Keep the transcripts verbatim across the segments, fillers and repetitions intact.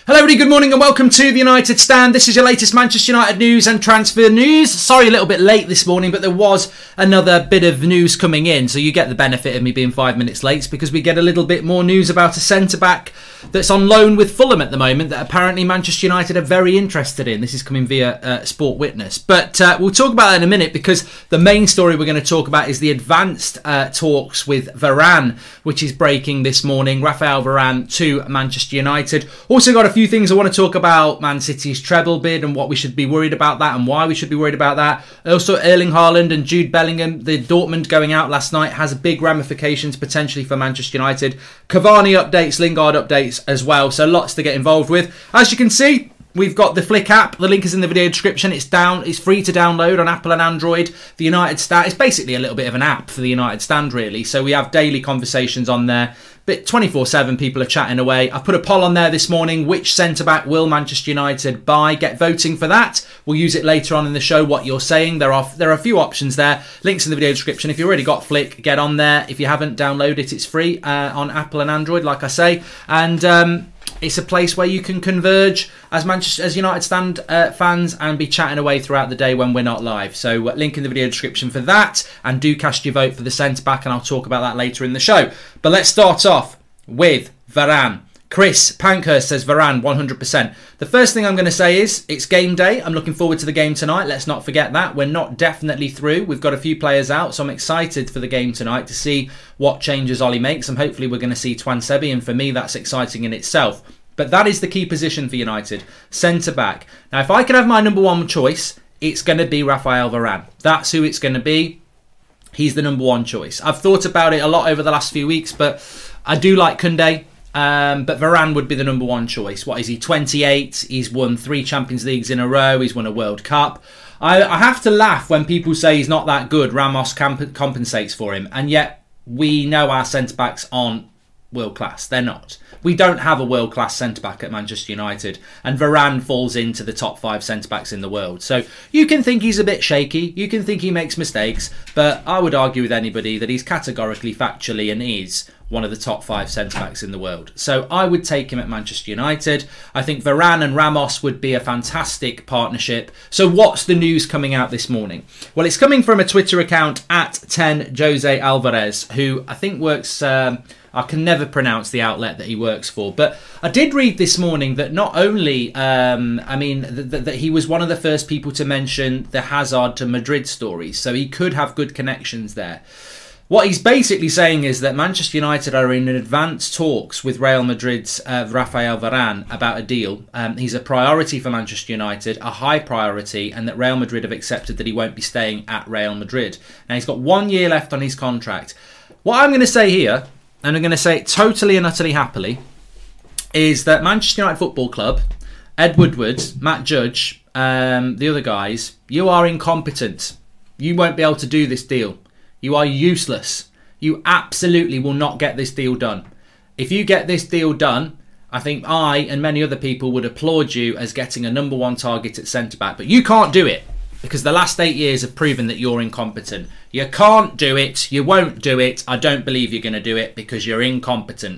Hello everybody, good morning and welcome to the United Stand. This is your latest Manchester United news and transfer news. Sorry a little bit late this morning, but there was another bit of news coming in, so you get the benefit of me being five minutes late because we get a little bit more news about a centre-back that's on loan with Fulham at the moment that apparently Manchester United are very interested in. This is coming via uh, Sport Witness. But uh, we'll talk about that in a minute because the main story we're going to talk about is the advanced uh, talks with Varane, which is breaking this morning. Rafael Varane to Manchester United. Also got a few things I want to talk about. Man City's treble bid and what we should be worried about that and why we should be worried about that. Also Erling Haaland and Jude Bellingham. The Dortmund going out last night has big ramifications potentially for Manchester United. Cavani updates, Lingard updates as well. So lots to get involved with. As you can see, we've got the Flick app. The link is in the video description. It's down. It's free to download on Apple and Android. The United Stand. It's basically a little bit of an app for the United Stand, really. So we have daily conversations on there. But twenty-four seven people are chatting away. I put a poll on there this morning. Which centre-back will Manchester United buy? Get voting for that. We'll use it later on in the show, what you're saying. There are there are a few options there. Links in the video description. If you've already got Flick, get on there. If you haven't, download it. It's free uh, on Apple and Android, like I say. And um, it's a place where you can converge as Manchester, as United Stand uh, fans and be chatting away throughout the day when we're not live. So uh, link in the video description for that. And do cast your vote for the centre-back, and I'll talk about that later in the show. But let's start off with Varane. Chris Pankhurst says Varane one hundred percent. The first thing I'm going to say is it's game day. I'm looking forward to the game tonight. Let's not forget that. We're not definitely through. We've got a few players out, so I'm excited for the game tonight to see what changes Ollie makes. And hopefully we're going to see Tuanzebe, and for me that's exciting in itself. But that is the key position for United, centre-back. Now, if I could have my number one choice, it's going to be Rafael Varane. That's who it's going to be. He's the number one choice. I've thought about it a lot over the last few weeks, but I do like Koundé. Um, but Varane would be the number one choice. What is he, twenty-eight? He's won three Champions Leagues in a row. He's won a World Cup. I, I have to laugh when people say he's not that good. Ramos comp- compensates for him. And yet we know our centre-backs aren't world class. They're not. We don't have a world-class centre-back at Manchester United, and Varane falls into the top five centre-backs in the world. So you can think he's a bit shaky, you can think he makes mistakes, but I would argue with anybody that he's categorically, factually, and is one of the top five centre-backs in the world. So I would take him at Manchester United. I think Varane and Ramos would be a fantastic partnership. So what's the news coming out this morning? Well, it's coming from a Twitter account at ten Jose Alvarez, who I think works... Um, I can never pronounce the outlet that he works for. But I did read this morning that not only, um, I mean, th- th- that he was one of the first people to mention the Hazard to Madrid stories. So he could have good connections there. What he's basically saying is that Manchester United are in advanced talks with Real Madrid's uh, Rafael Varane about a deal. Um, he's a priority for Manchester United, a high priority, and that Real Madrid have accepted that he won't be staying at Real Madrid. Now, he's got one year left on his contract. What I'm going to say here, and I'm going to say it totally and utterly happily, is that Manchester United Football Club, Ed Woodward, Matt Judge, um, the other guys, you are incompetent. You won't be able to do this deal. You are useless. You absolutely will not get this deal done. If you get this deal done, I think I and many other people would applaud you as getting a number one target at centre-back. But you can't do it because the last eight years have proven that you're incompetent. You can't do it. You won't do it. I don't believe you're going to do it because you're incompetent.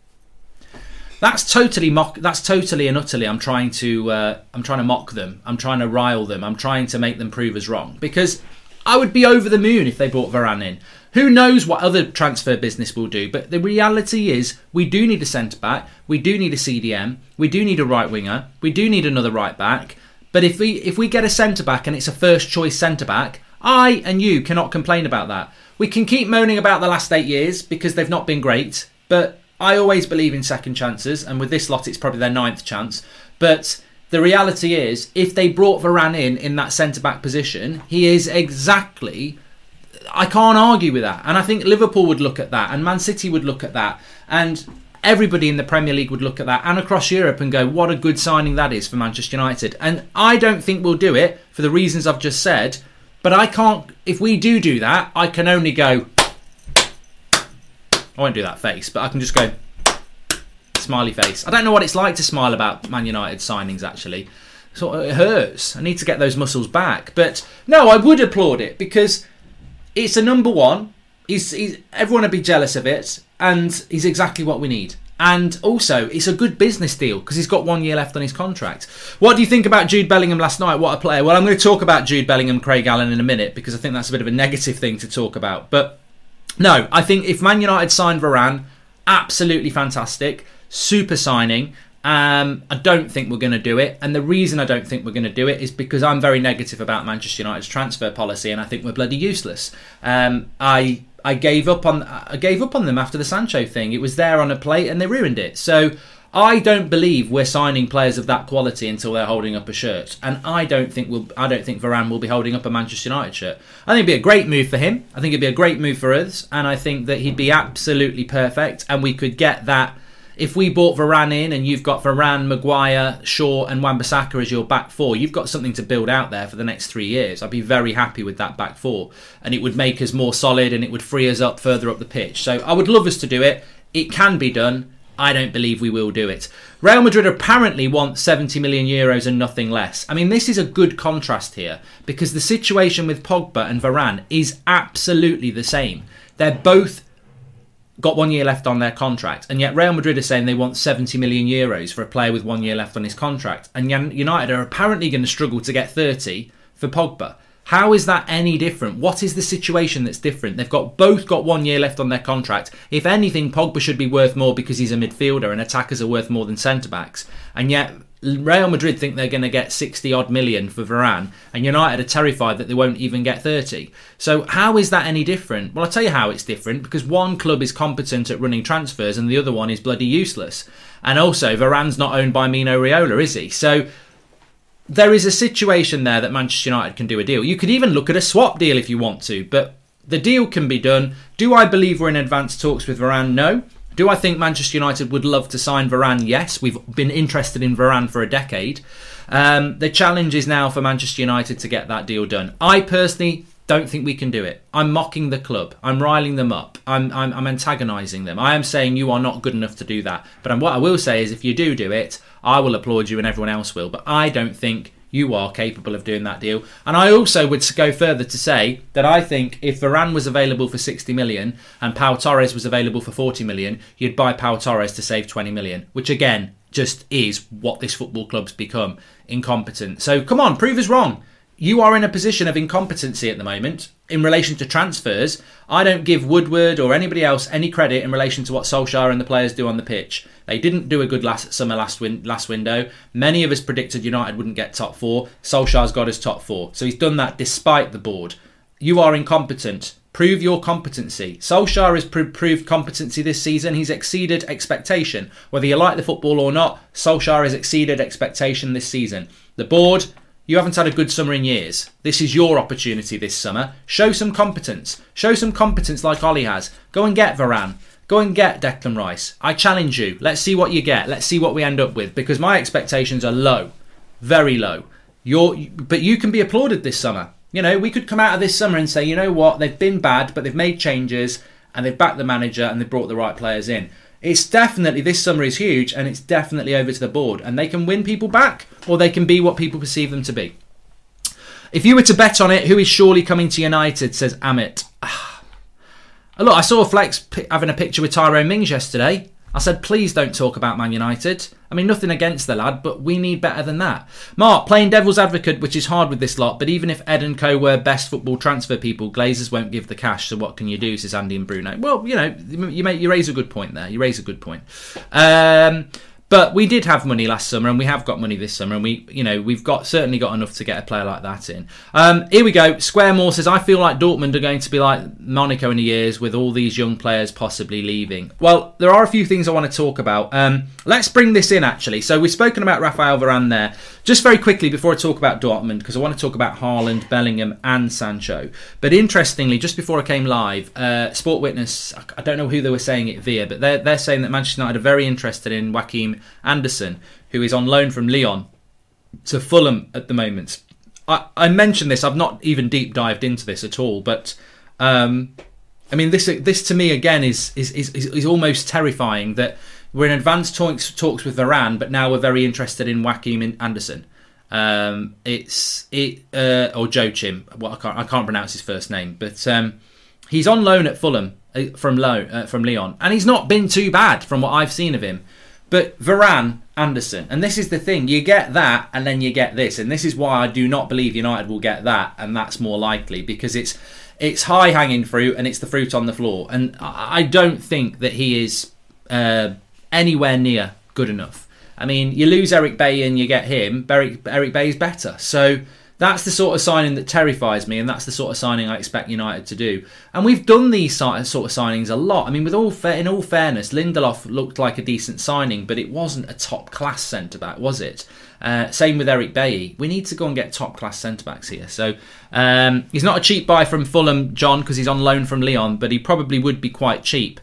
That's totally mock. That's totally and utterly. I'm trying to. Uh, I'm trying to mock them. I'm trying to rile them. I'm trying to make them prove us wrong because I would be over the moon if they brought Varane in. Who knows what other transfer business will do? But the reality is, we do need a centre back. We do need a C D M. We do need a right winger. We do need another right back. But if we if we get a centre back and it's a first choice centre back, I and you cannot complain about that. We can keep moaning about the last eight years because they've not been great. But I always believe in second chances, and with this lot, it's probably their ninth chance. But the reality is, if they brought Varane in in that centre back position, he is exactly. I can't argue with that, and I think Liverpool would look at that, and Man City would look at that, and everybody in the Premier League would look at that and across Europe and go, what a good signing that is for Manchester United. And I don't think we'll do it for the reasons I've just said, but I can't, if we do do that, I can only go, I won't do that face, but I can just go, smiley face. I don't know what it's like to smile about Man United signings, actually. So it hurts. I need to get those muscles back. But no, I would applaud it because it's a number one. He's, he's everyone would be jealous of it, and he's exactly what we need. And also, it's a good business deal because he's got one year left on his contract. What do you think about Jude Bellingham last night? What a player. Well, I'm going to talk about Jude Bellingham, Craig Allen in a minute because I think that's a bit of a negative thing to talk about. But no, I think if Man United signed Varane, absolutely fantastic. Super signing. Um, I don't think we're going to do it. And the reason I don't think we're going to do it is because I'm very negative about Manchester United's transfer policy and I think we're bloody useless. Um, I... I gave up on I gave up on them after the Sancho thing. It was there on a plate and they ruined it. So I don't believe we're signing players of that quality until they're holding up a shirt. And I don't think we'll I don't think Varane will be holding up a Manchester United shirt. I think it'd be a great move for him. I think it'd be a great move for us. And I think that he'd be absolutely perfect. And we could get that. If we bought Varane in and you've got Varane, Maguire, Shaw and Wan-Bissaka as your back four, you've got something to build out there for the next three years. I'd be very happy with that back four. And it would make us more solid and it would free us up further up the pitch. So I would love us to do it. It can be done. I don't believe we will do it. Real Madrid apparently want seventy million euros and nothing less. I mean, this is a good contrast here because the situation with Pogba and Varane is absolutely the same. They're both got one year left on their contract, and yet Real Madrid are saying they want seventy million euros for a player with one year left on his contract, and United are apparently going to struggle to get thirty for Pogba. How is that any different? What is the situation that's different? They've got both got one year left on their contract. If anything, Pogba should be worth more because he's a midfielder and attackers are worth more than centre-backs, and yet Real Madrid think they're going to get sixty odd million for Varane, and United are terrified that they won't even get thirty. So how is that any different? Well, I'll tell you how it's different, because one club is competent at running transfers and the other one is bloody useless. And also, Varane's not owned by Mino Raiola, is he? So there is a situation there that Manchester United can do a deal. You could even look at a swap deal if you want to, but the deal can be done. Do I believe we're in advanced talks with Varane? No. Do I think Manchester United would love to sign Varane? Yes, we've been interested in Varane for a decade. Um, the challenge is now for Manchester United to get that deal done. I personally don't think we can do it. I'm mocking the club. I'm riling them up. I'm, I'm, I'm antagonising them. I am saying you are not good enough to do that. But what I will say is if you do do it, I will applaud you and everyone else will. But I don't think you are capable of doing that deal. And I also would go further to say that I think if Varane was available for sixty million and Pau Torres was available for forty million, you'd buy Pau Torres to save twenty million, which again just is what this football club's become, incompetent. So come on, prove us wrong. You are in a position of incompetency at the moment in relation to transfers. I don't give Woodward or anybody else any credit in relation to what Solskjaer and the players do on the pitch. They didn't do a good last summer last win, last window. Many of us predicted United wouldn't get top four. Solskjaer's got us top four. So he's done that despite the board. You are incompetent. Prove your competency. Solskjaer has pr- proved competency this season. He's exceeded expectation. Whether you like the football or not, Solskjaer has exceeded expectation this season. The board, you haven't had a good summer in years. This is your opportunity this summer. Show some competence. Show some competence like Ollie has. Go and get Varane. Go and get Declan Rice. I challenge you. Let's see what you get. Let's see what we end up with. Because my expectations are low. Very low. You're, but you can be applauded this summer. You know, we could come out of this summer and say, you know what, they've been bad, but they've made changes and they've backed the manager and they've brought the right players in. It's definitely, this summer is huge and it's definitely over to the board. And they can win people back or they can be what people perceive them to be. If you were to bet on it, who is surely coming to United, says Amit. Look, I saw Flex having a picture with Tyrone Mings yesterday. I said, please don't talk about Man United. I mean, nothing against the lad, but we need better than that. Mark, playing devil's advocate, which is hard with this lot, but even if Ed and Co were best football transfer people, Glazers won't give the cash, so what can you do, says Andy and Bruno. Well, you know, you, make, you raise a good point there. You raise a good point. Um... But we did have money last summer, and we have got money this summer, and we, you know, we've got certainly got enough to get a player like that in. Um, here we go. Squaremore says, I feel like Dortmund are going to be like Monaco in a years with all these young players possibly leaving. Well, there are a few things I want to talk about. Um, let's bring this in, actually. So we've spoken about Rafael Varane there. Just very quickly before I talk about Dortmund, because I want to talk about Haaland, Bellingham and Sancho. But interestingly, just before I came live, uh, Sport Witness, I don't know who they were saying it via, but they're, they're saying that Manchester United are very interested in Joachim Anderson, who is on loan from Lyon to Fulham at the moment. I, I mentioned this, I've not even deep dived into this at all, but um, I mean, this this to me again is is, is is almost terrifying that we're in advanced talks talks with Varane, but now we're very interested in Joachim Anderson. Um, it's it uh, or Joachim. Well, I can't I can't pronounce his first name, but um, he's on loan at Fulham uh, from Lo, uh, from Lyon, and he's not been too bad from what I've seen of him. But Varane, Anderson, and this is the thing, you get that and then you get this, and this is why I do not believe United will get that, and that's more likely because it's it's high hanging fruit and it's the fruit on the floor, and I don't think that he is uh, anywhere near good enough. I mean, you lose Eric Bailly and you get him. Eric, Eric Bailly's better. So that's the sort of signing that terrifies me, and that's the sort of signing I expect United to do. And we've done these sort of signings a lot. I mean, with all fa- in all fairness, Lindelof looked like a decent signing, but it wasn't a top-class centre-back, was it? Uh, same with Eric Bailly. We need to go and get top-class centre-backs here. So um, he's not a cheap buy from Fulham, John, because he's on loan from Lyon, but he probably would be quite cheap.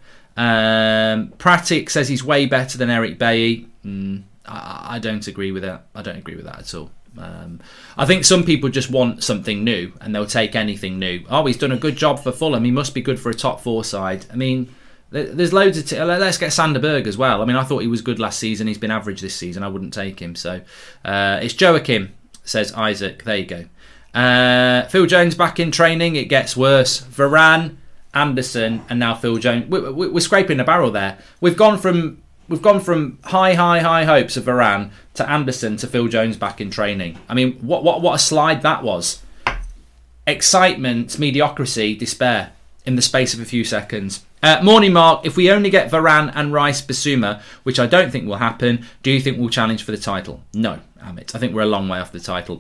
Um, Pratic says he's way better than Eric Bailly. Mm, I, I don't agree with that. I don't agree with that at all. Um, I think some people just want something new and they'll take anything new. Oh, he's done a good job for Fulham. He must be good for a top four side. I mean, there's loads of... T- let's get Sander Berg as well. I mean, I thought he was good last season. He's been average this season. I wouldn't take him. So uh, it's Joachim, says Isaac. There you go. Uh, Phil Jones back in training. It gets worse. Varane, Anderson, and now Phil Jones. We're, we're scraping the barrel there. We've gone from... We've gone from high, high, high hopes of Varane to Anderson to Phil Jones back in training. I mean, what what what a slide that was. Excitement, mediocrity, despair in the space of a few seconds. Uh, morning, Mark. If we only get Varane and Rice Bissouma, which I don't think will happen, do you think we'll challenge for the title? No, Amit. I think we're a long way off the title.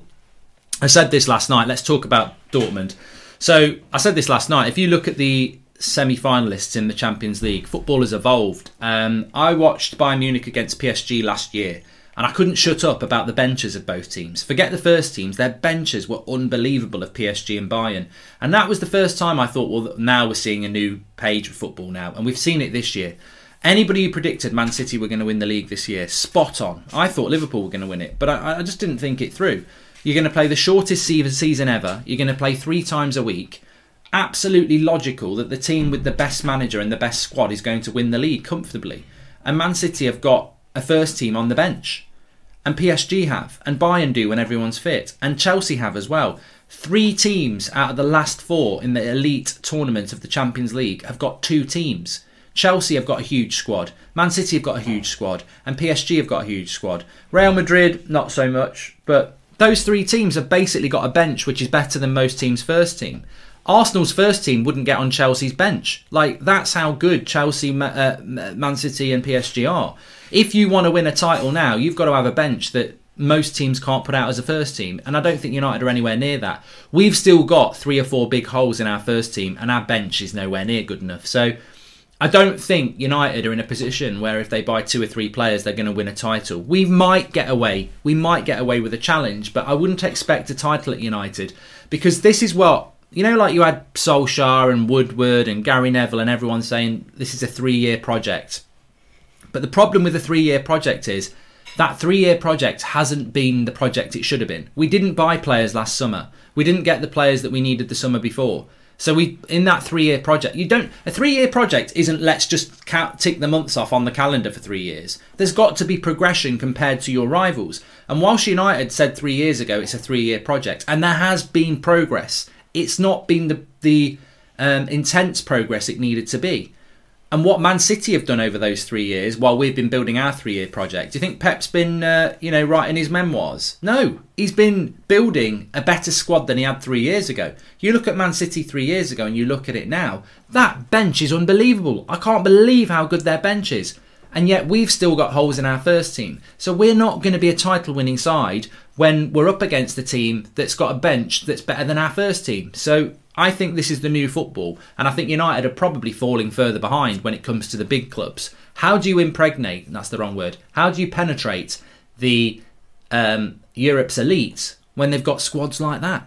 I said this last night. Let's talk about Dortmund. So I said this last night. If you look at the semi-finalists in the Champions League, football has evolved. Um, I watched Bayern Munich against P S G last year, and I couldn't shut up about the benches of both teams. Forget the first teams, their benches were unbelievable of P S G and Bayern. And that was the first time I thought, well, now we're seeing a new page of football now. And we've seen it this year. Anybody who predicted Man City were going to win the league this year, spot on. I thought Liverpool were going to win it, but I, I just didn't think it through. You're going to play the shortest season ever. You're going to play three times a week. Absolutely logical that the team with the best manager and the best squad is going to win the league comfortably. And Man City have got a first team on the bench. And P S G have. And Bayern do when everyone's fit. And Chelsea have as well. Three teams out of the last four in the elite tournament of the Champions League have got two teams. Chelsea have got a huge squad. Man City have got a huge squad. And P S G have got a huge squad. Real Madrid, not so much. But those three teams have basically got a bench which is better than most teams' first team. Arsenal's first team wouldn't get on Chelsea's bench. Like, that's how good Chelsea, uh, Man City and P S G are. If you want to win a title now, you've got to have a bench that most teams can't put out as a first team. And I don't think United are anywhere near that. We've still got three or four big holes in our first team, and our bench is nowhere near good enough. So I don't think United are in a position where if they buy two or three players, they're going to win a title. We might get away. We might get away with a challenge, but I wouldn't expect a title at United, because this is what... You know, like you had Solskjaer and Woodward and Gary Neville and everyone saying this is a three-year project. But the problem with a three-year project is that three-year project hasn't been the project it should have been. We didn't buy players last summer. We didn't get the players that we needed the summer before. So we, in that three-year project, you don't. A three-year project isn't let's just count, tick the months off on the calendar for three years. There's got to be progression compared to your rivals. And whilst United said three years ago it's a three-year project, and there has been progress, it's not been the the um, intense progress it needed to be. And what Man City have done over those three years, while we've been building our three-year project, do you think Pep's been, uh, you know, writing his memoirs? No, he's been building a better squad than he had three years ago. You look at Man City three years ago and you look at it now, that bench is unbelievable. I can't believe how good their bench is. And yet we've still got holes in our first team. So we're not going to be a title-winning side when we're up against a team that's got a bench that's better than our first team. So I think this is the new football. And I think United are probably falling further behind when it comes to the big clubs. How do you impregnate, that's the wrong word, how do you penetrate the um, Europe's elite when they've got squads like that?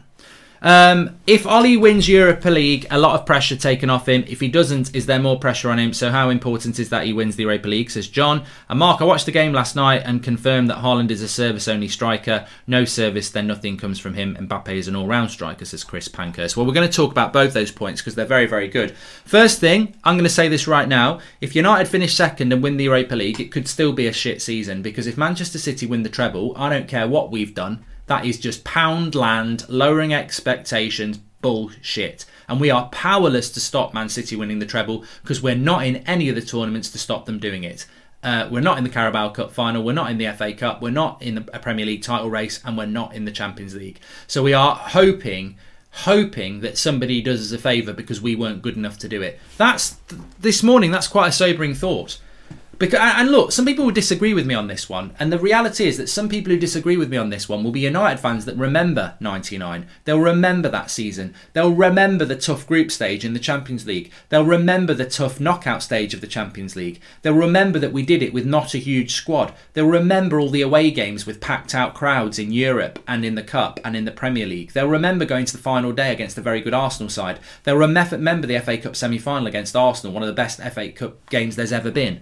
Um, if Ollie wins Europa League, a lot of pressure taken off him. If he doesn't, is there more pressure on him? So how important is that he wins the Europa League, says John. And Mark, I watched the game last night and confirmed that Haaland is a service-only striker. No service, then nothing comes from him. Mbappe is an all-round striker, says Chris Pankhurst. Well, we're going to talk about both those points because they're very, very good. First thing, I'm going to say this right now. If United finish second and win the Europa League, it could still be a shit season, because if Manchester City win the treble, I don't care what we've done. That is just pound land, lowering expectations, bullshit. And we are powerless to stop Man City winning the treble because we're not in any of the tournaments to stop them doing it. Uh, we're not in the Carabao Cup final, we're not in the F A Cup, we're not in a Premier League title race, and we're not in the Champions League. So we are hoping, hoping that somebody does us a favour because we weren't good enough to do it. That's this morning, that's quite a sobering thought. Because, and look, some people will disagree with me on this one, and the reality is that some people who disagree with me on this one will be United fans that remember ninety-nine. They'll remember that season. They'll remember the tough group stage in the Champions League. They'll remember the tough knockout stage of the Champions League. They'll remember that we did it with not a huge squad. They'll remember all the away games with packed out crowds in Europe and in the Cup and in the Premier League. They'll remember going to the final day against a very good Arsenal side. They'll remember the F A Cup semi-final against Arsenal, one of the best F A Cup games there's ever been.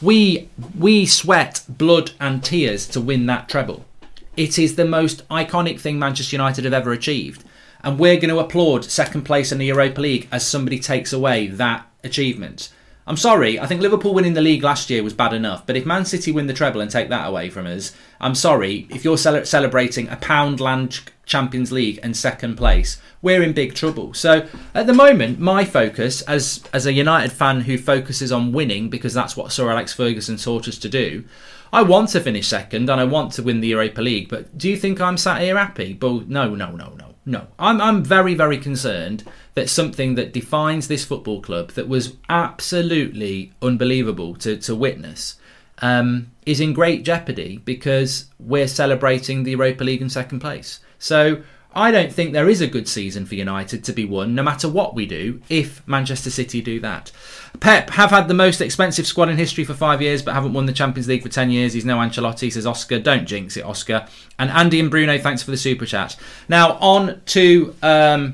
We we sweat blood and tears to win that treble. It is the most iconic thing Manchester United have ever achieved. And we're going to applaud second place in the Europa League as somebody takes away that achievement. I'm sorry, I think Liverpool winning the league last year was bad enough. But if Man City win the treble and take that away from us, I'm sorry, if you're cel- celebrating a Poundland Champions League and second place, we're in big trouble. So at the moment, my focus as as a United fan who focuses on winning, because that's what Sir Alex Ferguson taught us to do, I want to finish second and I want to win the Europa League. But do you think I'm sat here happy? But no, no, no, no, no. I'm I'm very, very concerned that something that defines this football club, that was absolutely unbelievable to, to witness, um, is in great jeopardy because we're celebrating the Europa League in second place. So I don't think there is a good season for United to be won, no matter what we do, if Manchester City do that. Pep have had the most expensive squad in history for five years, but haven't won the Champions League for ten years. He's no Ancelotti, says Oscar. Don't jinx it, Oscar. And Andy and Bruno, thanks for the super chat. Now, on to um,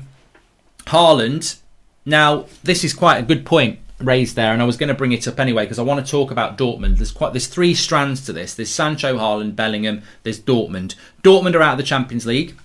Haaland. Now, this is quite a good point raised there, and I was going to bring it up anyway because I want to talk about Dortmund. There's quite there's three strands to this. There's Sancho, Haaland, Bellingham. There's Dortmund. Dortmund are out of the Champions League.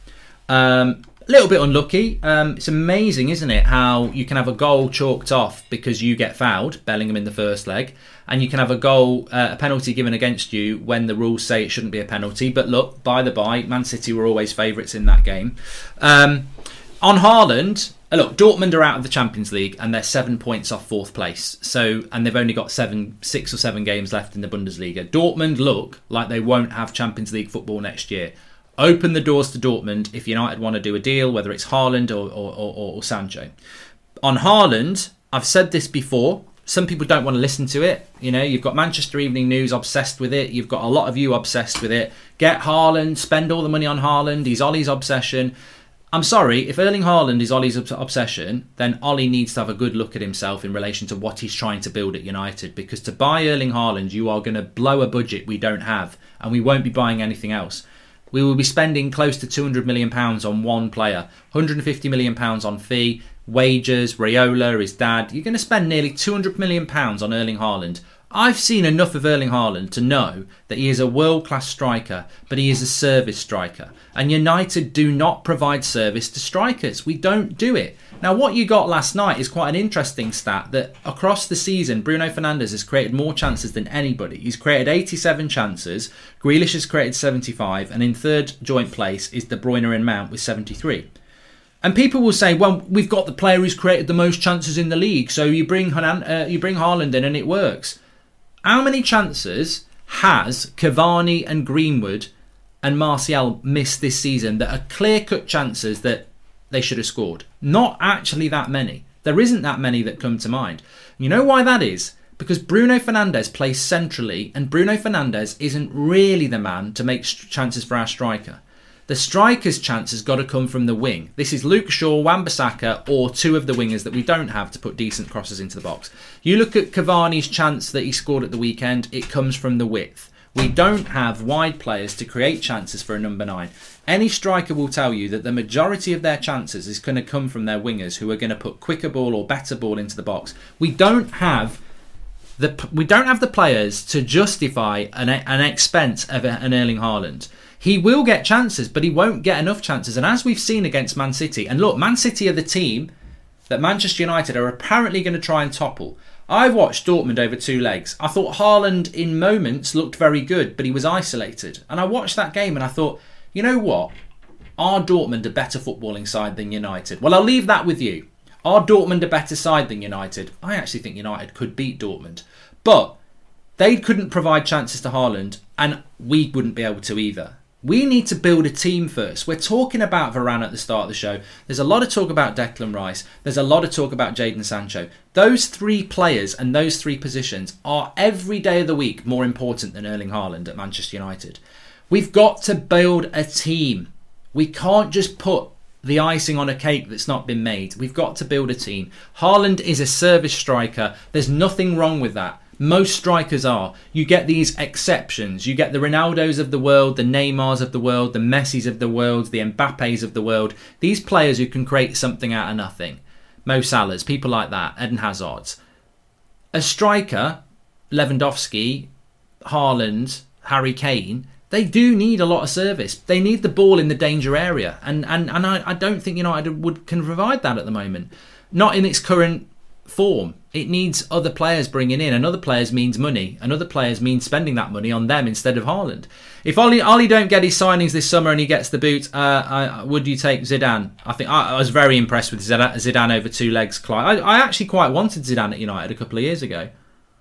Um, a little bit unlucky. Um, it's amazing, isn't it, how you can have a goal chalked off because you get fouled, Bellingham in the first leg, and you can have a goal, uh, a penalty given against you when the rules say it shouldn't be a penalty. But look, by the by, Man City were always favourites in that game. Um, on Haaland, look, Dortmund are out of the Champions League and they're seven points off fourth place. So, and they've only got seven, six or seven games left in the Bundesliga. Dortmund look like they won't have Champions League football next year. Open the doors to Dortmund if United want to do a deal, whether it's Haaland or, or, or, or Sancho. On Haaland, I've said this before. Some people don't want to listen to it. You know, you've got Manchester Evening News obsessed with it. You've got a lot of you obsessed with it. Get Haaland, spend all the money on Haaland. He's Ollie's obsession. I'm sorry, if Erling Haaland is Ollie's obsession, then Ollie needs to have a good look at himself in relation to what he's trying to build at United. Because to buy Erling Haaland, you are going to blow a budget we don't have. And we won't be buying anything else. We will be spending close to two hundred million pounds on one player, one hundred fifty million pounds on fee, wages, Raiola, his dad. You're going to spend nearly two hundred million pounds on Erling Haaland. I've seen enough of Erling Haaland to know that he is a world-class striker, but he is a service striker. And United do not provide service to strikers. We don't do it. Now, what you got last night is quite an interesting stat that across the season, Bruno Fernandes has created more chances than anybody. He's created eighty-seven chances, Grealish has created seventy-five, and in third joint place is De Bruyne and Mount with seventy-three. And people will say, well, we've got the player who's created the most chances in the league, so you bring Hanan, uh, you bring Haaland in and it works. How many chances has Cavani and Greenwood and Martial missed this season that are clear-cut chances that they should have scored? Not actually that many. There isn't that many that come to mind. You know why that is? Because Bruno Fernandes plays centrally, and Bruno Fernandes isn't really the man to make chances for our striker. The striker's chance has got to come from the wing. This is Luke Shaw, Wan-Bissaka, or two of the wingers that we don't have to put decent crosses into the box. You look at Cavani's chance that he scored at the weekend, it comes from the width. We don't have wide players to create chances for a number nine. Any striker will tell you that the majority of their chances is going to come from their wingers who are going to put quicker ball or better ball into the box. We don't have the we don't have the players to justify an, an expense of an Erling Haaland. He will get chances, but he won't get enough chances. And as we've seen against Man City, and look, Man City are the team that Manchester United are apparently going to try and topple. I've watched Dortmund over two legs. I thought Haaland in moments looked very good, but he was isolated. And I watched that game and I thought, you know what? Are Dortmund a better footballing side than United? Well, I'll leave that with you. Are Dortmund a better side than United? I actually think United could beat Dortmund. But they couldn't provide chances to Haaland, and we wouldn't be able to either. We need to build a team first. We're talking about Varane at the start of the show. There's a lot of talk about Declan Rice. There's a lot of talk about Jadon Sancho. Those three players and those three positions are every day of the week more important than Erling Haaland at Manchester United. We've got to build a team. We can't just put the icing on a cake that's not been made. We've got to build a team. Haaland is a service striker. There's nothing wrong with that. Most strikers are. You get these exceptions. You get the Ronaldos of the world, the Neymars of the world, the Messis of the world, the Mbappes of the world. These players who can create something out of nothing. Mo Salahs, people like that, Eden Hazards. A striker, Lewandowski, Haaland, Harry Kane, they do need a lot of service. They need the ball in the danger area. And and, and I, I don't think United would can provide that at the moment. Not in its current form. It needs other players bringing in, and other players means money, and other players means spending that money on them instead of Haaland. If Ollie, Ollie don't get his signings this summer and he gets the boot, uh, I, would you take Zidane? I think I, I was very impressed with Zidane, Zidane over two legs. Clyde. I, I actually quite wanted Zidane at United a couple of years ago.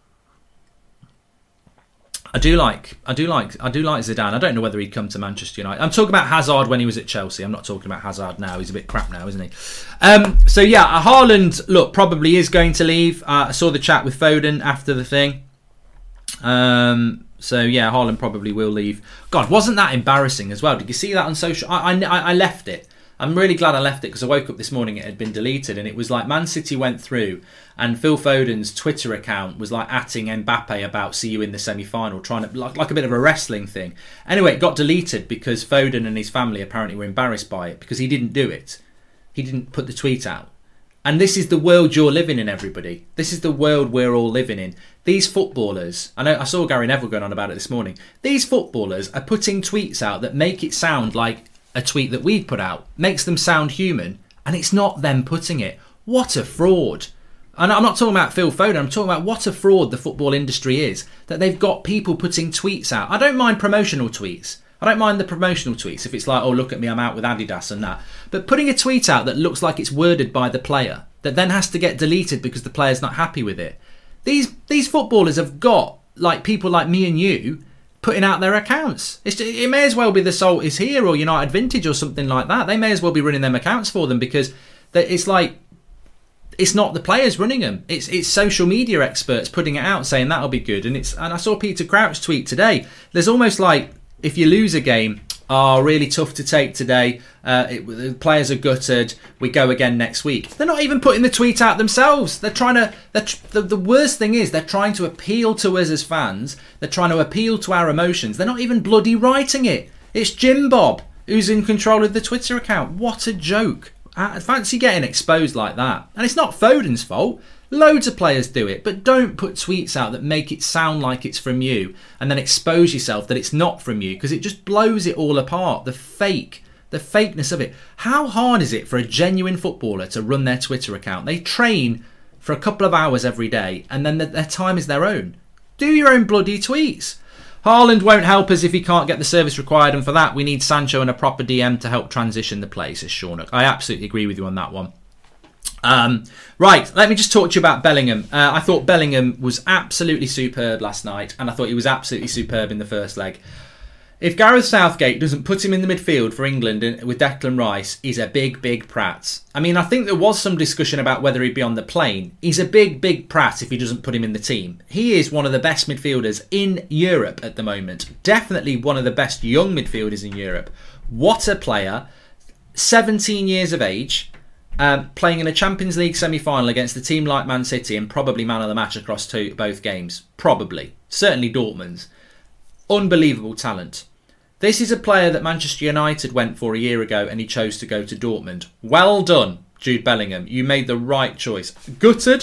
I do like, I do like, I do like Zidane. I don't know whether he'd come to Manchester United. I'm talking about Hazard when he was at Chelsea. I'm not talking about Hazard now. He's a bit crap now, isn't he? Um, so yeah, Haaland, look, probably is going to leave. Uh, I saw the chat with Foden after the thing. Um, so yeah, Haaland probably will leave. God, wasn't that embarrassing as well? Did you see that on social? I, I, I left it. I'm really glad I left it because I woke up this morning, it had been deleted, and it was like Man City went through and Phil Foden's Twitter account was like atting Mbappe about see you in the semi-final, trying to like, like a bit of a wrestling thing. Anyway, it got deleted because Foden and his family apparently were embarrassed by it because he didn't do it. He didn't put the tweet out. And this is the world you're living in, everybody. This is the world we're all living in. These footballers, I know I saw Gary Neville going on about it this morning. These footballers are putting tweets out that make it sound like a tweet that we'd put out, makes them sound human, and it's not them putting it. What a fraud. And I'm not talking about Phil Foden, I'm talking about what a fraud the football industry is, that they've got people putting tweets out. I don't mind promotional tweets. I don't mind the promotional tweets if it's like, oh, look at me, I'm out with Adidas and that. But putting a tweet out that looks like it's worded by the player, that then has to get deleted because the player's not happy with it. These these footballers have got, like, people like me and you putting out their accounts. It's, it may as well be the Salt is Here or United Vintage or something like that. They may as well be running them accounts for them because it's like, it's not the players running them. It's it's social media experts putting it out saying that'll be good. And it's and I saw Peter Crouch tweet today. There's almost like if you lose a game, oh, really tough to take today. Uh, it, the players are gutted. We go again next week. They're not even putting the tweet out themselves. They're trying to. They're, the, the worst thing is they're trying to appeal to us as fans. They're trying to appeal to our emotions. They're not even bloody writing it. It's Jim Bob who's in control of the Twitter account. What a joke. I fancy getting exposed like that. And it's not Foden's fault. Loads of players do it, but don't put tweets out that make it sound like it's from you and then expose yourself that it's not from you because it just blows it all apart. The fake, the fakeness of it. How hard is it for a genuine footballer to run their Twitter account? They train for a couple of hours every day and then their time is their own. Do your own bloody tweets. Haaland won't help us if he can't get the service required, and for that we need Sancho and a proper D M to help transition the play, says Shawnook. I absolutely agree with you on that one. Um, right, let me just talk to you about Bellingham. Uh, I thought Bellingham was absolutely superb last night, and I thought he was absolutely superb in the first leg. If Gareth Southgate doesn't put him in the midfield for England with Declan Rice, he's a big, big prat. I mean, I think there was some discussion about whether he'd be on the plane. He's a big, big prat if he doesn't put him in the team. He is one of the best midfielders in Europe at the moment. Definitely one of the best young midfielders in Europe. What a player. seventeen years of age. Um, playing in a Champions League semi-final against a team like Man City and probably man of the match across two, both games. Probably. Certainly Dortmund's. Unbelievable talent. This is a player that Manchester United went for a year ago and he chose to go to Dortmund. Well done, Jude Bellingham. You made the right choice. Gutted.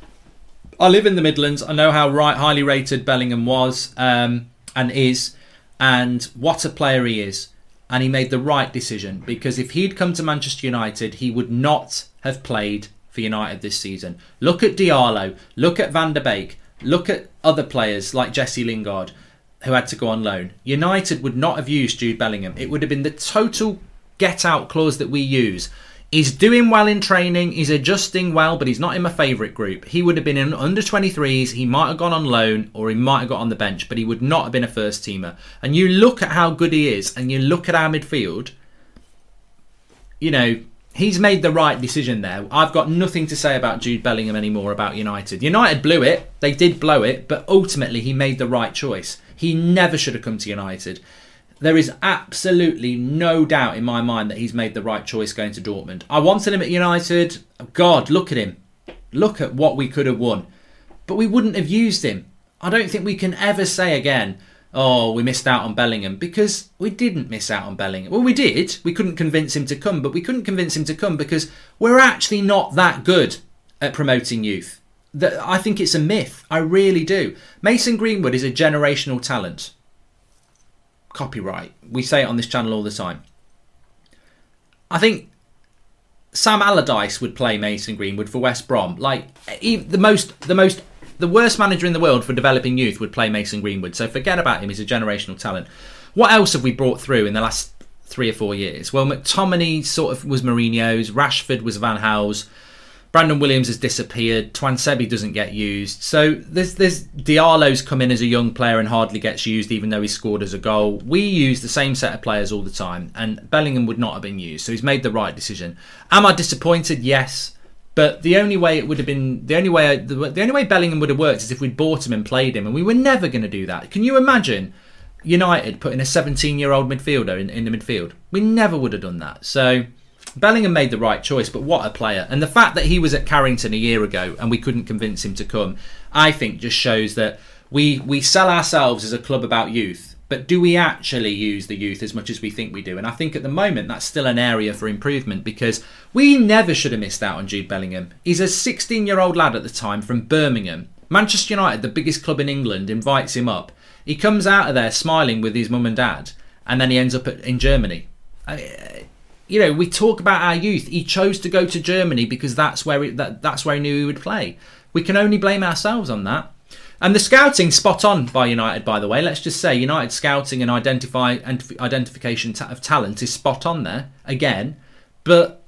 I live in the Midlands. I know how right, highly rated Bellingham was um, and is, and what a player he is. And he made the right decision because if he'd come to Manchester United, he would not have played for United this season. Look at Diallo, look at Van der Beek, look at other players like Jesse Lingard who had to go on loan. United would not have used Jude Bellingham. It would have been the total get-out clause that we use. He's doing well in training. He's adjusting well, but he's not in my favourite group. He would have been in under twenty-threes. He might have gone on loan or he might have got on the bench, but he would not have been a first teamer. And you look at how good he is and you look at our midfield, you know, he's made the right decision there. I've got nothing to say about Jude Bellingham anymore about United. United blew it. They did blow it, but ultimately he made the right choice. He never should have come to United. There is absolutely no doubt in my mind that he's made the right choice going to Dortmund. I wanted him at United. God, look at him. Look at what we could have won. But we wouldn't have used him. I don't think we can ever say again, oh, we missed out on Bellingham, because we didn't miss out on Bellingham. Well, we did. We couldn't convince him to come, but we couldn't convince him to come because we're actually not that good at promoting youth. I think it's a myth. I really do. Mason Greenwood is a generational talent. Copyright. We say it on this channel all the time. I think Sam Allardyce would play Mason Greenwood for West Brom. Like the most, the most, the worst manager in the world for developing youth would play Mason Greenwood. So forget about him. He's a generational talent. What else have we brought through in the last three or four years? Well, McTominay sort of was Mourinho's. Rashford was Van Gaal's. Brandon Williams has disappeared. Twansebi doesn't get used. So there's there's Diallo's come in as a young player and hardly gets used, even though he scored as a goal. We use the same set of players all the time, and Bellingham would not have been used. So he's made the right decision. Am I disappointed? Yes, but the only way it would have been the only way the, the only way Bellingham would have worked is if we'd bought him and played him, and we were never going to do that. Can you imagine United putting a seventeen-year-old midfielder in, in the midfield? We never would have done that. So Bellingham made the right choice, but what a player. And the fact that he was at Carrington a year ago and we couldn't convince him to come, I think just shows that we we sell ourselves as a club about youth, but do we actually use the youth as much as we think we do? And I think at the moment that's still an area for improvement, because we never should have missed out on Jude Bellingham. He's a sixteen-year-old lad at the time from Birmingham. Manchester United, the biggest club in England, invites him up. He comes out of there smiling with his mum and dad, and then he ends up at, in Germany. I mean, you know, we talk about our youth. He chose to go to Germany because that's where he, that, that's where he knew he would play. We can only blame ourselves on that. And the scouting spot on by United, by the way. Let's just say United scouting and identify and identification of talent is spot on there again. But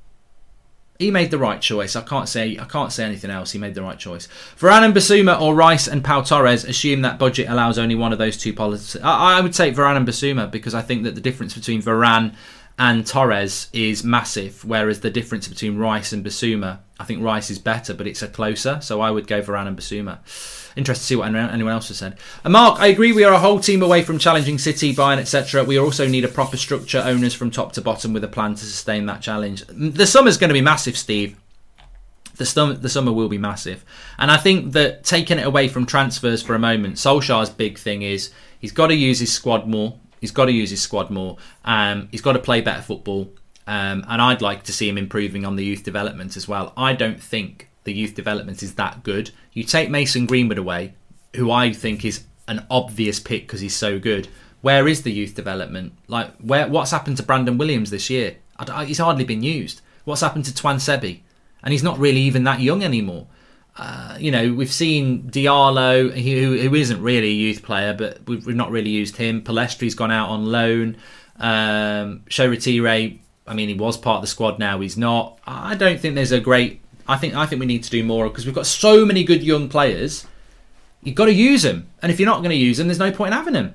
he made the right choice. I can't say I can't say anything else. He made the right choice. Varane and Basuma or Rice and Pau Torres. Assume that budget allows only one of those two policies. I, I would take Varane and Basuma because I think that the difference between Varane and Torres is massive, whereas the difference between Rice and Basuma, I think Rice is better, but it's a closer, so I would go Varane and Basuma. Interested to see what anyone else has said. And Mark, I agree we are a whole team away from challenging City, Bayern, et cetera. We also need a proper structure, owners from top to bottom with a plan to sustain that challenge. The summer's going to be massive, Steve. The summer, the summer will be massive. And I think that taking it away from transfers for a moment, Solskjaer's big thing is he's got to use his squad more. He's got to use his squad more. Um, he's got to play better football. Um, and I'd like to see him improving on the youth development as well. I don't think the youth development is that good. You take Mason Greenwood away, who I think is an obvious pick because he's so good. Where is the youth development? Like, where? What's happened to Brandon Williams this year? I, I, he's hardly been used. What's happened to Twansebi? And he's not really even that young anymore. Uh, you know, we've seen Diallo, who, who isn't really a youth player, but we've, we've not really used him. Palestri's gone out on loan. Um, Shoretire, I mean, he was part of the squad. Now he's not. I don't think there's a great. I think I think we need to do more because we've got so many good young players. You've got to use them, and if you're not going to use them, there's no point in having them.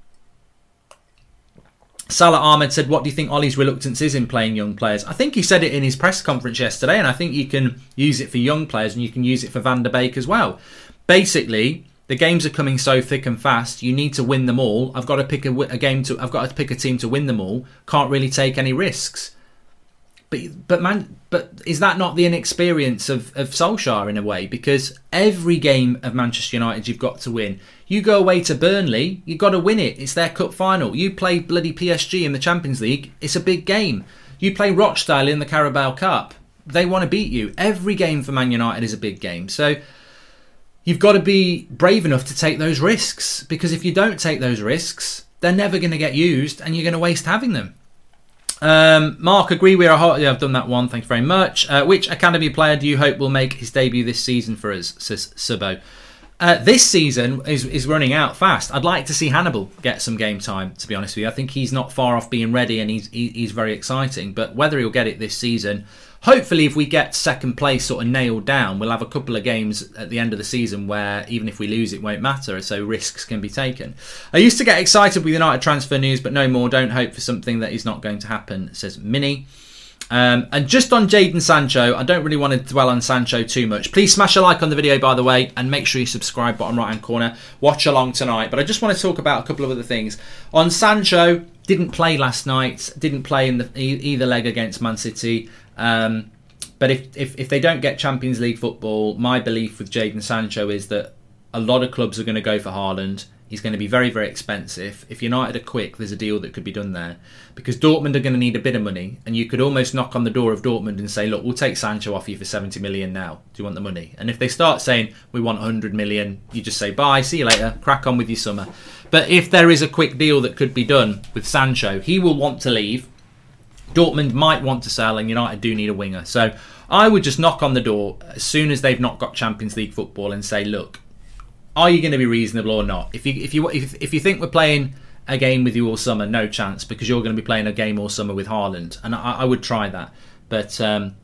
Salah Ahmed said, what do you think Ollie's reluctance is in playing young players? I think he said it in his press conference yesterday, and I think you can use it for young players and you can use it for Van der Beek as well. Basically, the games are coming so thick and fast, you need to win them all. I've got to pick a, a game to I've got to pick a team to win them all. Can't really take any risks. But but man, but is that not the inexperience of, of Solskjaer in a way? Because every game of Manchester United you've got to win. You go away to Burnley, you've got to win it. It's their cup final. You play bloody P S G in the Champions League, it's a big game. You play Rochdale in the Carabao Cup, they want to beat you. Every game for Man United is a big game. So you've got to be brave enough to take those risks. Because if you don't take those risks, they're never going to get used and you're going to waste having them. Um, Mark, agree we are hot. Yeah, I've done that one. Thank you very much. Uh, which academy player do you hope will make his debut this season for us, says Subo? Uh, this season is, is running out fast. I'd like to see Hannibal get some game time, to be honest with you. I think he's not far off being ready, and he's he, he's very exciting. But whether he'll get it this season, hopefully if we get second place sort of nailed down, we'll have a couple of games at the end of the season where even if we lose it won't matter, so risks can be taken. I used to get excited with United transfer news, but no more. Don't hope for something that is not going to happen, says Minnie. Um, and just on Jadon Sancho, I don't really want to dwell on Sancho too much. Please smash a like on the video, by the way, and make sure you subscribe, bottom right hand corner. Watch along tonight. But I just want to talk about a couple of other things. On Sancho, didn't play last night, didn't play in the, either leg against Man City. Um, but if, if, if they don't get Champions League football, my belief with Jadon Sancho is that a lot of clubs are going to go for Haaland. He's going to be very, very expensive. If United are quick, there's a deal that could be done there. Because Dortmund are going to need a bit of money. And you could almost knock on the door of Dortmund and say, look, we'll take Sancho off you for seventy million now. Do you want the money? And if they start saying, we want one hundred million, you just say, bye, see you later, crack on with your summer. But if there is a quick deal that could be done with Sancho, he will want to leave. Dortmund might want to sell, and United do need a winger. So I would just knock on the door as soon as they've not got Champions League football and say, look, are you going to be reasonable or not? If you if you if, if you think we're playing a game with you all summer, no chance, because you're going to be playing a game all summer with Haaland, and I, I would try that. But um,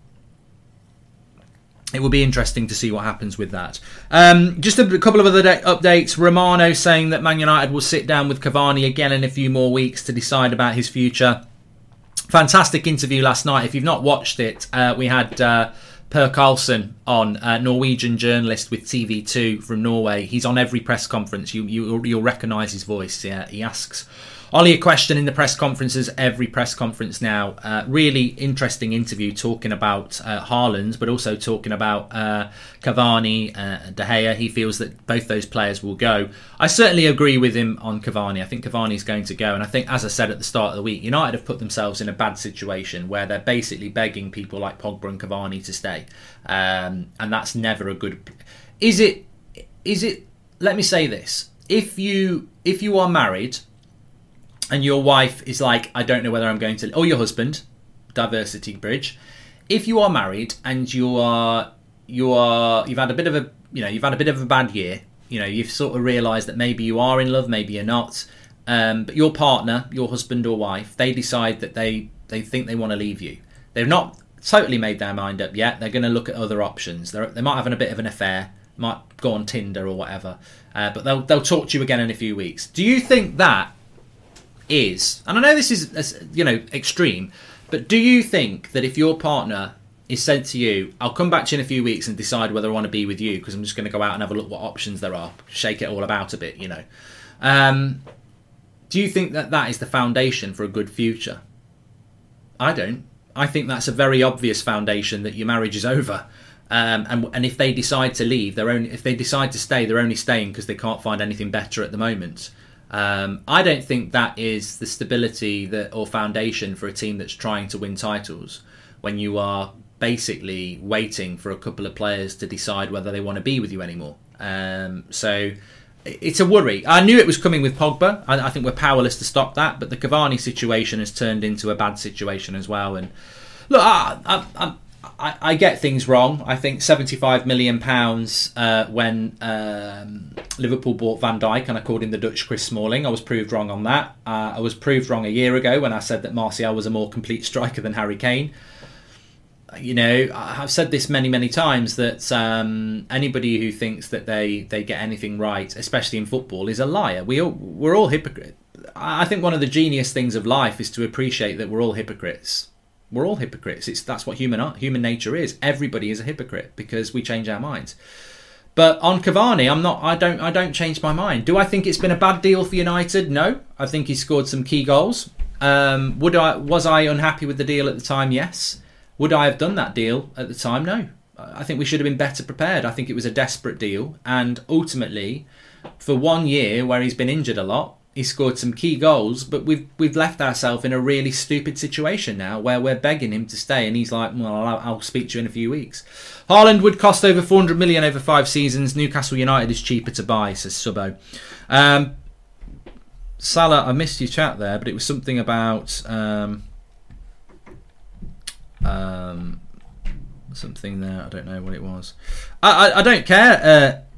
it will be interesting to see what happens with that. Um, just a couple of other de- updates. Romano saying that Man United will sit down with Cavani again in a few more weeks to decide about his future. Fantastic interview last night. If you've not watched it, uh, we had Uh, Per Carlson on, a Norwegian journalist with T V two from Norway. He's on every press conference. You, you, you'll recognise his voice. Yeah, he asks Ollie a question in the press conferences, every press conference now. Uh, really interesting interview talking about uh, Haaland, but also talking about uh, Cavani, uh, De Gea. He feels that both those players will go. I certainly agree with him on Cavani. I think Cavani is going to go. And I think, as I said at the start of the week, United have put themselves in a bad situation where they're basically begging people like Pogba and Cavani to stay. Um, and that's never a good... Is it... Is it... Let me say this. If you if you are married... and your wife is like, I don't know whether I'm going to... Or your husband, diversity bridge. If you are married and you are, you are, you've had a bit of a, you know, you've had a bit of a bad year. You know, you've sort of realised that maybe you are in love, maybe you're not. Um, but your partner, your husband or wife, they decide that they, they think they want to leave you. They've not totally made their mind up yet. They're going to look at other options. They're, they might have a bit of an affair, might go on Tinder or whatever. Uh, but they'll they'll talk to you again in a few weeks. Do you think that is, and I know this is, you know, extreme, but do you think that if your partner is said to you, I'll come back to you in a few weeks and decide whether I want to be with you because I'm just going to go out and have a look what options there are, shake it all about a bit, you know. Um, do you think that that is the foundation for a good future? I don't. I think that's a very obvious foundation that your marriage is over. Um, and and if they decide to leave, they're only, if they decide to stay, they're only staying because they can't find anything better at the moment. Um, I don't think that is the stability that or foundation for a team that's trying to win titles when you are basically waiting for a couple of players to decide whether they want to be with you anymore. Um, so it's a worry. I knew it was coming with Pogba. I, I think we're powerless to stop that, but the Cavani situation has turned into a bad situation as well. And look, I, I, I I, I get things wrong. I think seventy-five million pounds uh, when um, Liverpool bought Van Dijk and I called him the Dutch Chris Smalling. I was proved wrong on that. Uh, I was proved wrong a year ago when I said that Martial was a more complete striker than Harry Kane. You know, I've said this many, many times that um, anybody who thinks that they, they get anything right, especially in football, is a liar. We all, we're all hypocrites. I think one of the genius things of life is to appreciate that we're all hypocrites. We're all hypocrites. It's that's what human human nature is. Everybody is a hypocrite because we change our minds. But on Cavani, I'm not. I don't. I don't change my mind. Do I think it's been a bad deal for United? No. I think he scored some key goals. Um, would I? Was I unhappy with the deal at the time? Yes. Would I have done that deal at the time? No. I think we should have been better prepared. I think it was a desperate deal, and ultimately, for one year where he's been injured a lot, he scored some key goals, but we've we've left ourselves in a really stupid situation now where we're begging him to stay and he's like, well, I'll, I'll speak to you in a few weeks. Haaland would cost over four hundred million over five seasons. Newcastle United is cheaper to buy, says Subbo. Um, Salah, I missed your chat there, but it was something about um, um, something there. I don't know what it was. I, I, I don't care. Uh,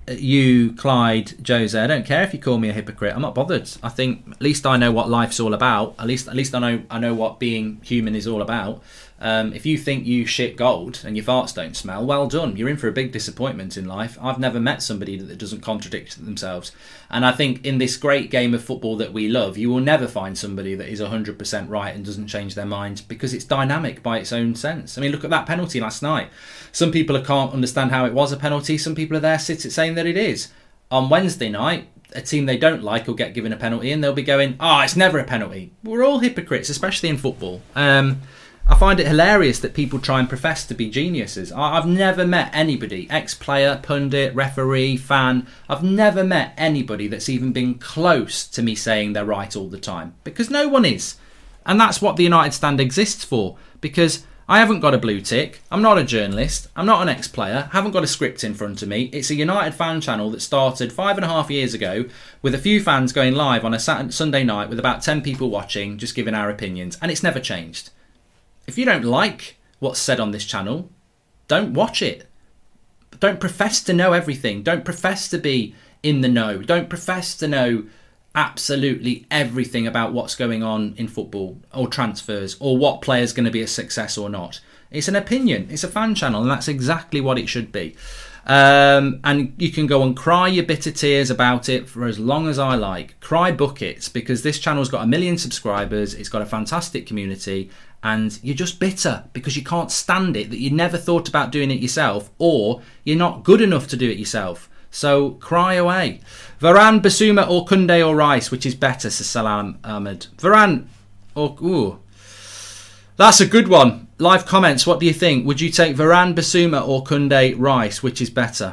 you, Clyde, Jose, I don't care if you call me a hypocrite. I'm not bothered. I think at least I know what life's all about. At least, at least I know I know what being human is all about. Um, if you think you shit gold and your farts don't smell, well done. You're in for a big disappointment in life. I've never met somebody that doesn't contradict themselves. And I think in this great game of football that we love, you will never find somebody that is one hundred percent right and doesn't change their mind, because it's dynamic by its own sense. I mean, look at that penalty last night. Some people can't understand how it was a penalty. Some people are there sitting saying that it is. On Wednesday night, a team they don't like will get given a penalty and they'll be going, oh, it's never a penalty. We're all hypocrites, especially in football. Um... I find it hilarious that people try and profess to be geniuses. I've never met anybody, ex-player, pundit, referee, fan, I've never met anybody that's even been close to me saying they're right all the time. Because no one is. And that's what the United Stand exists for. Because I haven't got a blue tick, I'm not a journalist, I'm not an ex-player, haven't got a script in front of me. It's a United fan channel that started five and a half years ago with a few fans going live on a Saturday, Sunday night with about ten people watching, just giving our opinions. And it's never changed. If you don't like what's said on this channel, don't watch it. Don't profess to know everything. Don't profess to be in the know. Don't profess to know absolutely everything about what's going on in football or transfers or what player's going to be a success or not. It's an opinion. It's a fan channel, and that's exactly what it should be. Um, and you can go and cry your bitter tears about it for as long as I like. Cry buckets, because this channel's got a million subscribers. It's got a fantastic community. And you're just bitter because you can't stand it, that you never thought about doing it yourself, or you're not good enough to do it yourself. So cry away. Varane, Basuma or Koundé or Rice, which is better, says Salam Ahmed. Varane or... Ooh. That's a good one. Live comments, what do you think? Would you take Varane, Basuma or Koundé, Rice, which is better?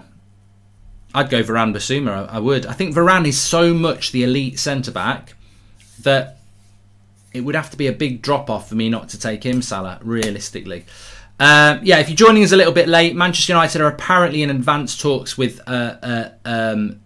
I'd go Varane, Basuma, I would. I think Varane is so much the elite centre-back that it would have to be a big drop-off for me not to take him, Salah, realistically. Uh, yeah, if you're joining us a little bit late, Manchester United are apparently in advanced talks with, uh, uh, um,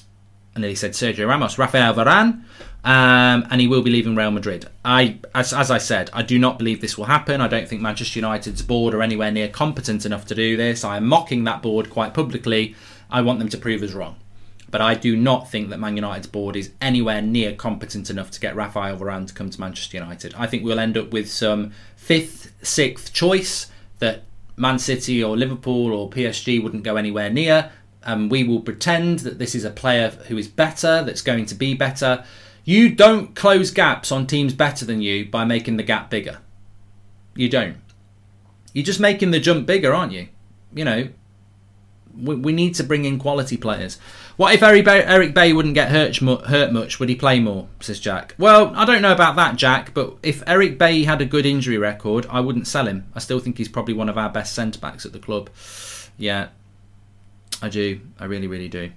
I nearly said Sergio Ramos, Rafael Varane, um, and he will be leaving Real Madrid. I, as, as I said, I do not believe this will happen. I don't think Manchester United's board are anywhere near competent enough to do this. I am mocking that board quite publicly. I want them to prove us wrong. But I do not think that Man United's board is anywhere near competent enough to get Rafael Varane to come to Manchester United. I think we'll end up with some fifth, sixth choice that Man City or Liverpool or P S G wouldn't go anywhere near. Um, we will pretend that this is a player who is better, that's going to be better. You don't close gaps on teams better than you by making the gap bigger. You don't. You're just making the jump bigger, aren't you? You know, we, we need to bring in quality players. What if Eric Bay, Eric Bay wouldn't get hurt, hurt much? Would he play more, says Jack? Well, I don't know about that, Jack, but if Eric Bay had a good injury record, I wouldn't sell him. I still think he's probably one of our best centre-backs at the club. Yeah, I do. I really, really do.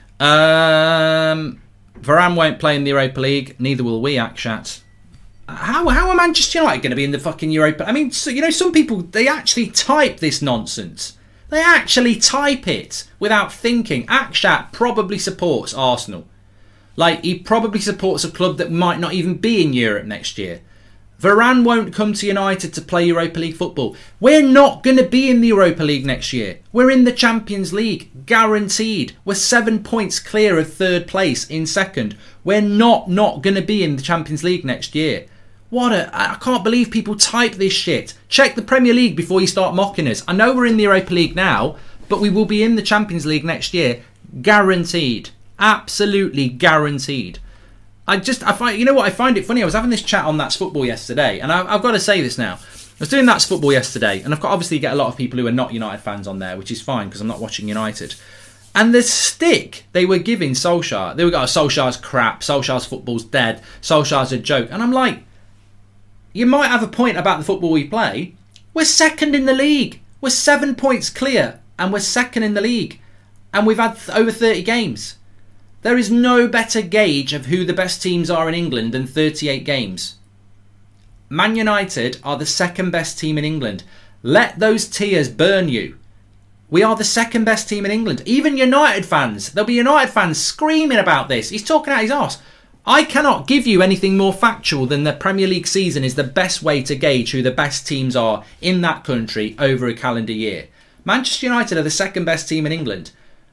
Um, Varane won't play in the Europa League. Neither will we, Akshat. How, how are Manchester United going to be in the fucking Europa? I mean, so, you know, some people, they actually type this nonsense. They actually type it without thinking. Akshat probably supports Arsenal. Like, he probably supports a club that might not even be in Europe next year. Varane won't come to United to play Europa League football. We're not going to be in the Europa League next year. We're in the Champions League, guaranteed. We're seven points clear of third place in second. We're not not going to be in the Champions League next year. What a... I can't believe people type this shit. Check the Premier League before you start mocking us. I know we're in the Europa League now, but we will be in the Champions League next year. Guaranteed. Absolutely guaranteed. I just... I find... You know what? I find it funny. I was having this chat on That's Football yesterday, and I, I've got to say this now. I was doing That's Football yesterday, and I've got obviously get a lot of people who are not United fans on there, which is fine, because I'm not watching United. And the stick they were giving Solskjaer, they were going, oh, Solskjaer's crap, Solskjaer's football's dead, Solskjaer's a joke. And I'm like... You might have a point about the football we play. We're second in the league. We're seven points clear and we're second in the league. And we've had th- over thirty games. There is no better gauge of who the best teams are in England than thirty-eight games. Man United are the second best team in England. Let those tears burn you. We are the second best team in England. Even United fans, there'll be United fans screaming about this. He's talking out his arse. I cannot give you anything more factual than the Premier League season is the best way to gauge who the best teams are in that country over a calendar year. Manchester United are the second best team in England.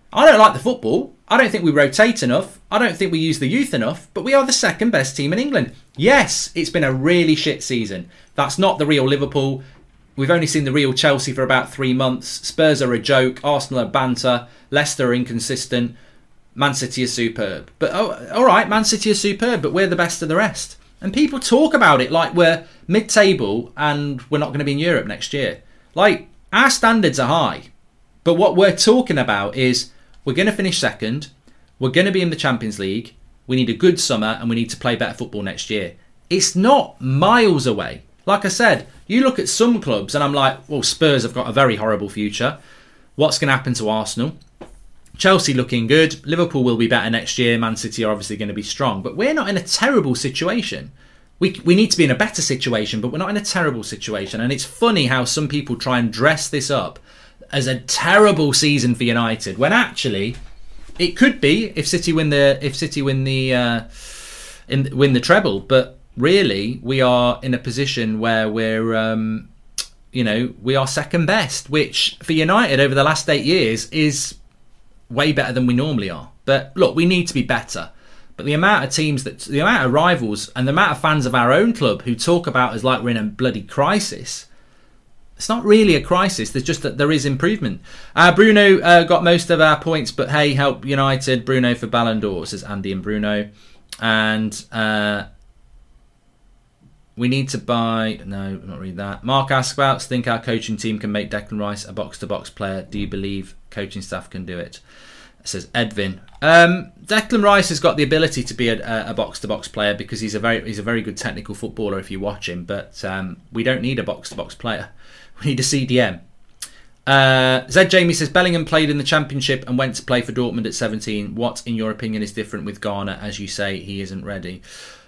I don't like the football. I don't think we rotate enough. I don't think we use the youth enough. But we are the second best team in England. Yes, it's been a really shit season. That's not the real Liverpool. We've only seen the real Chelsea for about three months. Spurs are a joke. Arsenal are banter. Leicester are inconsistent. Man City is superb. But oh, all right, Man City is superb, but we're the best of the rest. And people talk about it like we're mid-table and we're not going to be in Europe next year. Like, our standards are high. But what we're talking about is we're going to finish second. We're going to be in the Champions League. We need a good summer and we need to play better football next year. It's not miles away. Like I said, you look at some clubs and I'm like, well, Spurs have got a very horrible future. What's going to happen to Arsenal? Chelsea looking good. Liverpool will be better next year. Man City are obviously going to be strong. But we're not in a terrible situation. We we need to be in a better situation, but we're not in a terrible situation. And it's funny how some people try and dress this up as a terrible season for United, when actually it could be if City win the if City win the uh, in, win the treble. But really, we are in a position where we're, um, you know, we are second best, which for United over the last eight years is way better than we normally are. But look, we need to be better. But the amount of teams that, the amount of rivals and the amount of fans of our own club who talk about us like we're in a bloody crisis, it's not really a crisis. There's just that there is improvement. Uh, Bruno uh, got most of our points, but hey, help United. Bruno for Ballon d'Or, says Andy and Bruno. And uh, we need to buy... No, not read that. Mark asks about, think our coaching team can make Declan Rice a box-to-box player. Do you believe coaching staff can do it? It says Edvin. Um, Declan Rice has got the ability to be a, a box-to-box player because he's a very he's a very good technical footballer if you watch him. But um, we don't need a box-to-box player. We need a C D M. Uh, Zed Jamie says Bellingham played in the Championship and went to play for Dortmund at seventeen. What, in your opinion, is different with Garner? As you say, he isn't ready.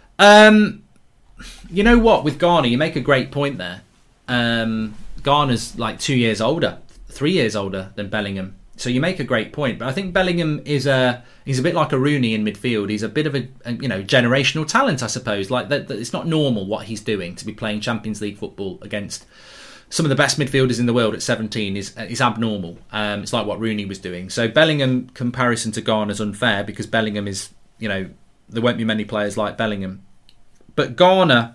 Um, you know what? With Garner, you make a great point there. Um, Garner's like two years older, three years older than Bellingham. So you make a great point, but I think Bellingham is a he's a bit like a Rooney in midfield. He's a bit of a, a you know generational talent, I suppose. Like that, that, it's not normal what he's doing to be playing Champions League football against some of the best midfielders in the world at seventeen is is abnormal. Um, it's like what Rooney was doing. So Bellingham comparison to Garner is unfair because Bellingham is you know there won't be many players like Bellingham, but Garner,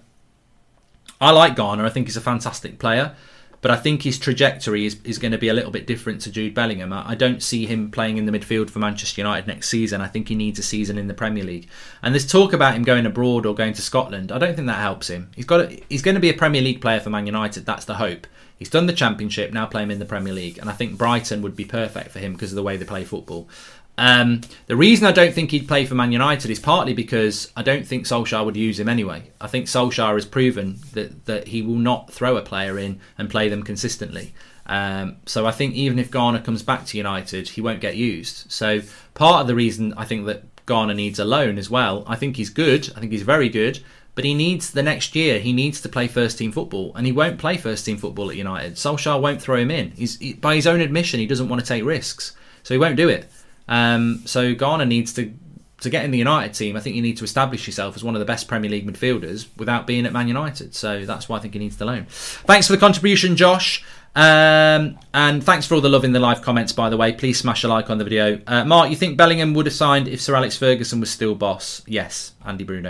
I like Garner. I think he's a fantastic player. But I think his trajectory is, is going to be a little bit different to Jude Bellingham. I, I don't see him playing in the midfield for Manchester United next season. I think he needs a season in the Premier League. And there's talk about him going abroad or going to Scotland. I don't think that helps him. He's got a, he's going to be a Premier League player for Man United. That's the hope. He's done the Championship, now play him in the Premier League. And I think Brighton would be perfect for him because of the way they play football. Um, the reason I don't think he'd play for Man United is partly because I don't think Solskjaer would use him anyway. I think Solskjaer has proven that, that he will not throw a player in and play them consistently. Um, so I think even if Garner comes back to United, he won't get used. So part of the reason I think that Garner needs a loan as well, I think he's good, I think he's very good, but he needs the next year, he needs to play first team football, and he won't play first team football at United. Solskjaer won't throw him in. He's, he, by his own admission, he doesn't want to take risks, so he won't do it. Um, so Garner needs to to get in the United team. I think you need to establish yourself as one of the best Premier League midfielders without being at Man United. So that's why I think he needs the loan. Thanks for the contribution, Josh. Um, and thanks for all the love in the live comments, by the way. Please smash a like on the video. Uh, Mark, you think Bellingham would have signed if Sir Alex Ferguson was still boss? Yes, Andy Bruno.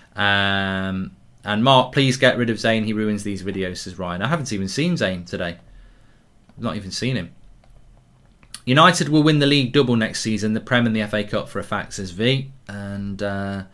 Um, and Mark, please get rid of Zayn. He ruins these videos, says Ryan. I haven't even seen Zayn today. I've not even seen him. United will win the league double next season, the Prem and the F A Cup for a fact, says V. And uh,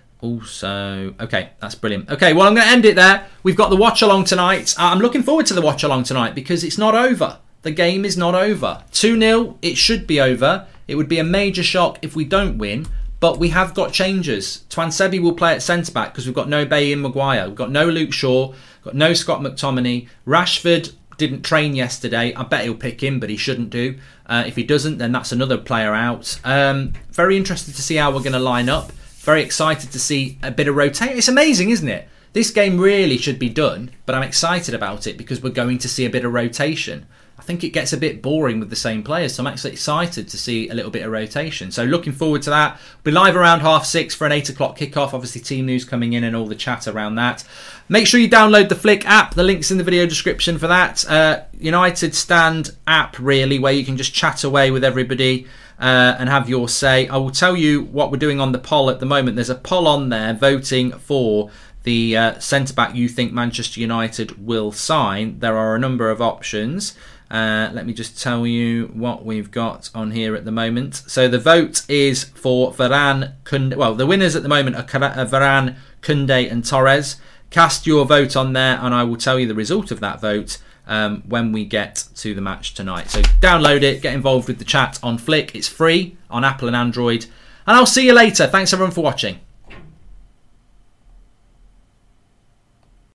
also, okay, that's brilliant. Okay, well, I'm going to end it there. We've got the watch along tonight. I'm looking forward to the watch along tonight because it's not over. The game is not over. two nil, it should be over. It would be a major shock if we don't win, but we have got changes. Twansebi will play at centre-back because we've got no Bailly and Maguire. We've got no Luke Shaw, got no Scott McTominay. Rashford didn't train yesterday. I bet he'll pick him, but he shouldn't do. Uh, if he doesn't, then that's another player out. Um, very interested to see how we're going to line up. Very excited to see a bit of rotation. It's amazing, isn't it? This game really should be done, but I'm excited about it because we're going to see a bit of rotation. I think it gets a bit boring with the same players, so I'm actually excited to see a little bit of rotation. So looking forward to that. We'll be live around half six for an eight o'clock kickoff. Obviously, team news coming in and all the chat around that. Make sure you download the Flick app. The link's in the video description for that. Uh, United Stand app, really, where you can just chat away with everybody. uh, and have your say. I will tell you what we're doing on the poll at the moment. There's a poll on there voting for the uh, centre-back you think Manchester United will sign. There are a number of options. Uh, let me just tell you what we've got on here at the moment. So the vote is for Varane, Koundé. Well, the winners at the moment are Varane, Koundé and Torres. Cast your vote on there and I will tell you the result of that vote um, when we get to the match tonight. So download it, get involved with the chat on Flick. It's free on Apple and Android. And I'll see you later. Thanks everyone for watching.